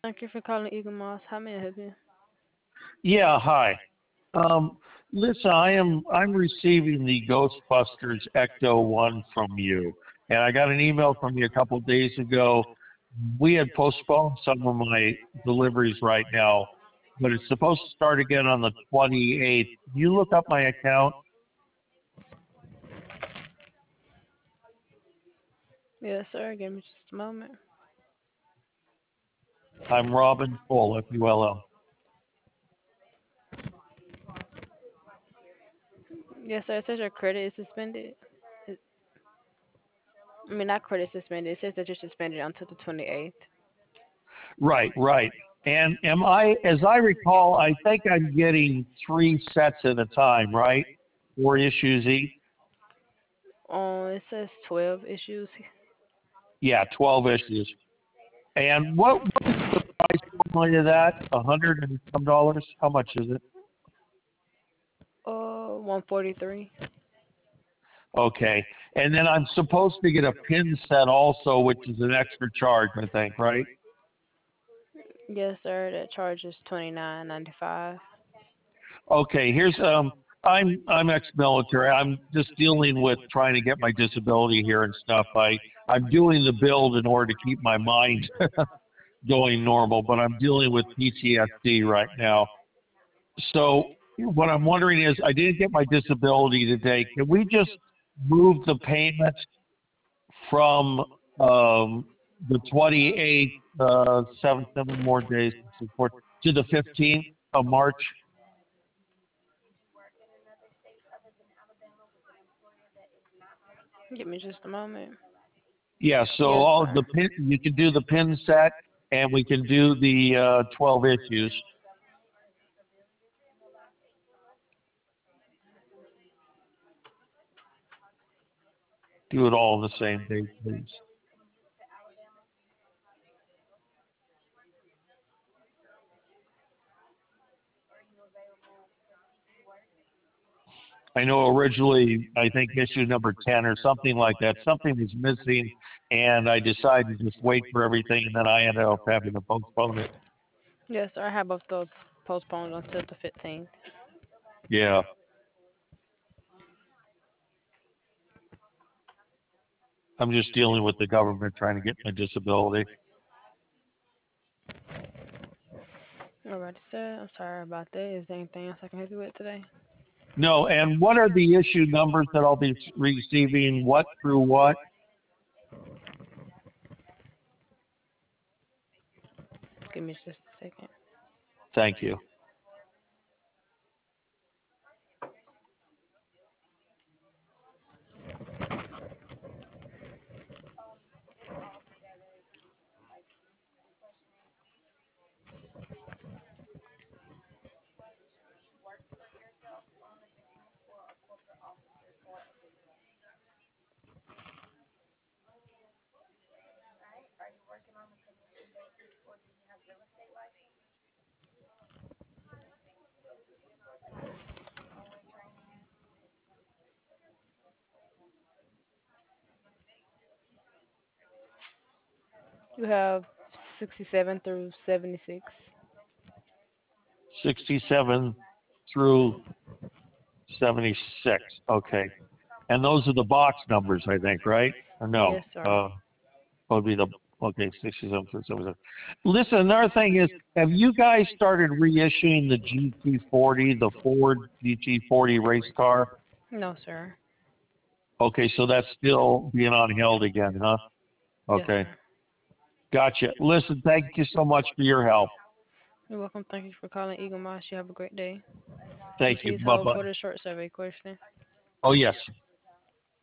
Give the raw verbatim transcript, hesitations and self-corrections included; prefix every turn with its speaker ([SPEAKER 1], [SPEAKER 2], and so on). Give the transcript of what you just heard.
[SPEAKER 1] Thank you for calling Eagle Moss. How may I help you?
[SPEAKER 2] Yeah, hi. Um, listen, I am I'm receiving the Ghostbusters Ecto One from you, and I got an email from you a couple of days ago. We had postponed some of my deliveries right now, but it's supposed to start again on the twenty-eighth. Can you look up my account?
[SPEAKER 1] Yes, sir. Give me just a moment.
[SPEAKER 2] I'm Robin Full, F U L L.
[SPEAKER 1] Yes, sir. It says your credit is suspended. It, I mean, not credit suspended. It says that you're suspended until the twenty-eighth.
[SPEAKER 2] Right, right. And am I, as I recall, I think I'm getting three sets at a time, right? Four issues each.
[SPEAKER 1] Oh, it says twelve issues.
[SPEAKER 2] Yeah, twelve issues. And what what is the price normally of that? A hundred and some dollars? How much is it?
[SPEAKER 1] Oh, one forty-three.
[SPEAKER 2] Okay. And then I'm supposed to get a pin set also, which is an extra charge, I think, right?
[SPEAKER 1] Yes, sir. That charge is twenty-nine ninety-five.
[SPEAKER 2] Okay, here's um I'm I'm ex-military. I'm just dealing with trying to get my disability here and stuff. I I'm doing the build in order to keep my mind going normal, but I'm dealing with P T S D right now. So what I'm wondering is, I didn't get my disability today. Can we just move the payment from um, the twenty-eighth, uh, seven, seven more days, support, to the fifteenth of March?
[SPEAKER 1] Give me just a moment.
[SPEAKER 2] Yeah. So
[SPEAKER 1] Yes,
[SPEAKER 2] all
[SPEAKER 1] sir.
[SPEAKER 2] the pin, you can do the pin set, and we can do the uh, twelve issues. Do it all on the same day, please. I know originally, I think issue number ten or something like that, something was missing, and I decided to just wait for everything, and then I ended up having to postpone it.
[SPEAKER 1] Yes, sir. I have both those postponed until the fifteenth.
[SPEAKER 2] Yeah, I'm just dealing with the government trying to get my disability.
[SPEAKER 1] Alrighty, sir. I'm sorry about that. Is there anything else I can help you with today?
[SPEAKER 2] No, and what are the issue numbers that I'll be receiving, what through what?
[SPEAKER 1] Give me just a second.
[SPEAKER 2] Thank you.
[SPEAKER 1] You have sixty-seven through seventy-six.
[SPEAKER 2] sixty-seven through seventy-six, okay. And those are the box numbers, I think, right? Or no?
[SPEAKER 1] Yes, sir.
[SPEAKER 2] Uh, would be the, okay, sixty-seven through seventy-six. Listen, another thing is, have you guys started reissuing the G T forty, the Ford G T forty race car?
[SPEAKER 1] No, sir.
[SPEAKER 2] Okay, so that's still being on held again, huh?
[SPEAKER 1] Yes,
[SPEAKER 2] Okay,
[SPEAKER 1] sir.
[SPEAKER 2] gotcha. Listen, thank you so much for your help.
[SPEAKER 1] You're welcome. Thank you for calling Eagle Moss. You have a great day. And
[SPEAKER 2] Thank you.
[SPEAKER 1] please hold
[SPEAKER 2] Bye-bye.
[SPEAKER 1] for the short survey question.
[SPEAKER 2] Oh, yes.